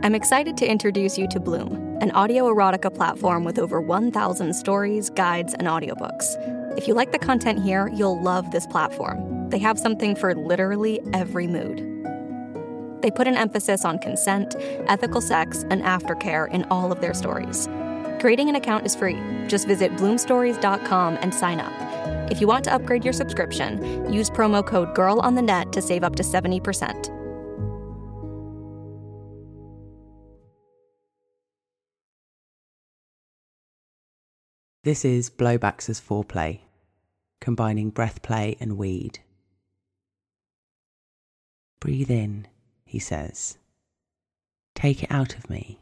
I'm excited to introduce you to Bloom, an audio erotica platform with over 1,000 stories, guides, and audiobooks. If you like the content here, you'll love this platform. They have something for literally every mood. They put an emphasis on consent, ethical sex, and aftercare in all of their stories. Creating an account is free. Just visit bloomstories.com and sign up. If you want to upgrade your subscription, use promo code GIRLONTHENET to save up to 70%. This is Blowbacks as Foreplay, combining breath play and weed. Breathe in, he says. Take it out of me.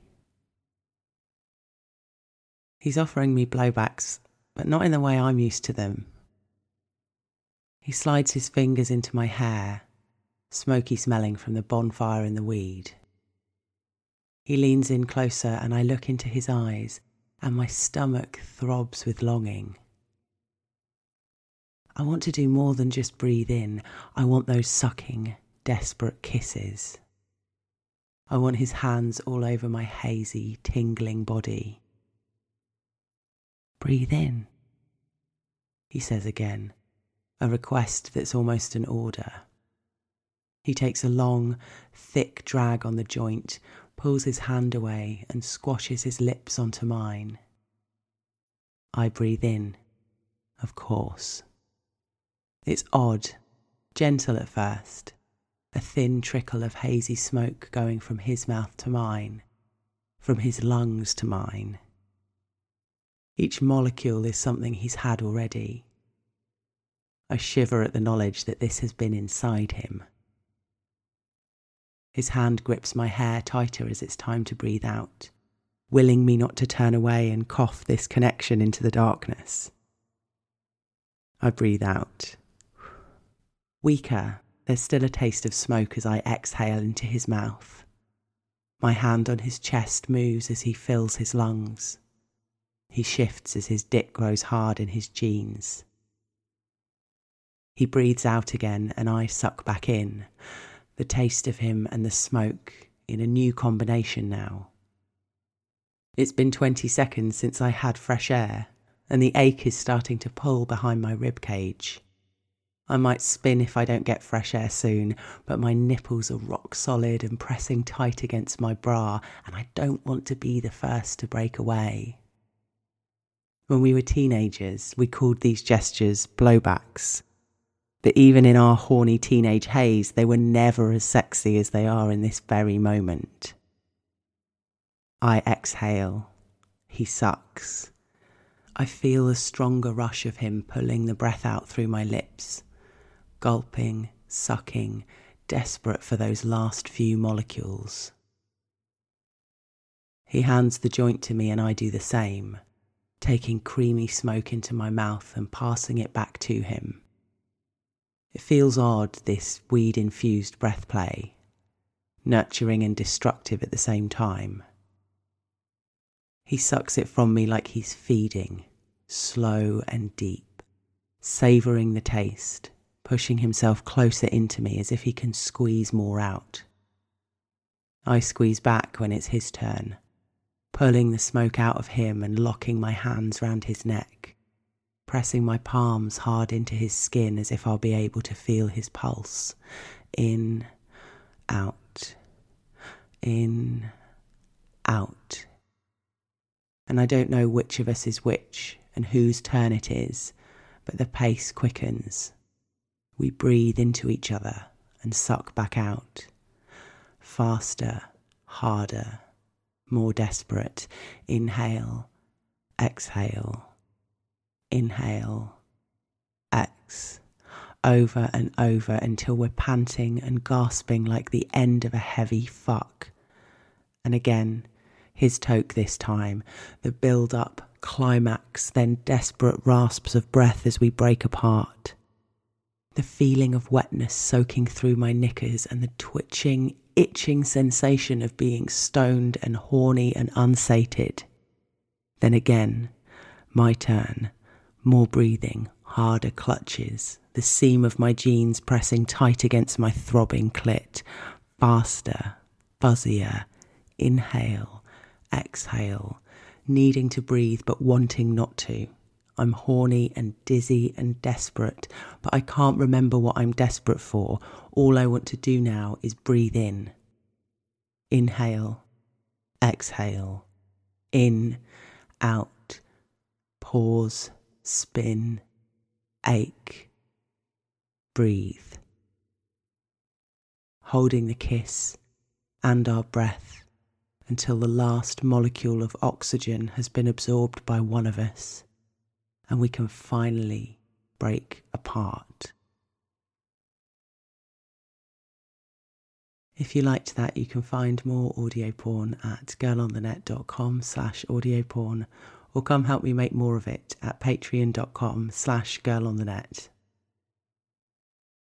He's offering me blowbacks, but not in the way I'm used to them. He slides his fingers into my hair, smoky smelling from the bonfire and the weed. He leans in closer and I look into his eyes and my stomach throbs with longing. I want to do more than just breathe in. I want those sucking, desperate kisses. I want his hands all over my hazy, tingling body. Breathe in, he says again, a request that's almost an order. He takes a long, thick drag on the joint, pulls his hand away and squashes his lips onto mine. I breathe in, of course. It's odd, gentle at first, a thin trickle of hazy smoke going from his mouth to mine, from his lungs to mine. Each molecule is something he's had already. I shiver at the knowledge that this has been inside him. His hand grips my hair tighter as it's time to breathe out, willing me not to turn away and cough this connection into the darkness. I breathe out. Weaker, there's still a taste of smoke as I exhale into his mouth. My hand on his chest moves as he fills his lungs. He shifts as his dick grows hard in his jeans. He breathes out again and I suck back in, the taste of him and the smoke in a new combination now. It's been 20 seconds since I had fresh air and the ache is starting to pull behind my ribcage. I might spin if I don't get fresh air soon, but my nipples are rock solid and pressing tight against my bra and I don't want to be the first to break away. When we were teenagers, we called these gestures blowbacks. But even in our horny teenage haze, they were never as sexy as they are in this very moment. I exhale. He sucks. I feel a stronger rush of him pulling the breath out through my lips, gulping, sucking, desperate for those last few molecules. He hands the joint to me and I do the same, taking creamy smoke into my mouth and passing it back to him. It feels odd, this weed-infused breath play, nurturing and destructive at the same time. He sucks it from me like he's feeding, slow and deep, savouring the taste, pushing himself closer into me as if he can squeeze more out. I squeeze back when it's his turn, pulling the smoke out of him and locking my hands round his neck, pressing my palms hard into his skin as if I'll be able to feel his pulse. In, out, in, out. And I don't know which of us is which and whose turn it is, but the pace quickens. We breathe into each other and suck back out. Faster, harder, more desperate. Inhale, exhale. Inhale, X, over and over until we're panting and gasping like the end of a heavy fuck. And again, his toke this time, the build-up, climax, then desperate rasps of breath as we break apart. The feeling of wetness soaking through my knickers and the twitching, itching sensation of being stoned and horny and unsated. Then again, my turn. More breathing, harder clutches, the seam of my jeans pressing tight against my throbbing clit, faster, fuzzier, inhale, exhale, needing to breathe but wanting not to. I'm horny and dizzy and desperate, but I can't remember what I'm desperate for. All I want to do now is breathe in. Inhale, exhale, in, out, pause, spin, ache, breathe. Holding the kiss and our breath until the last molecule of oxygen has been absorbed by one of us and we can finally break apart. If you liked that, you can find more audio porn at girlonthenet.com/audio porn, or come help me make more of it at patreon.com/girlonthenet.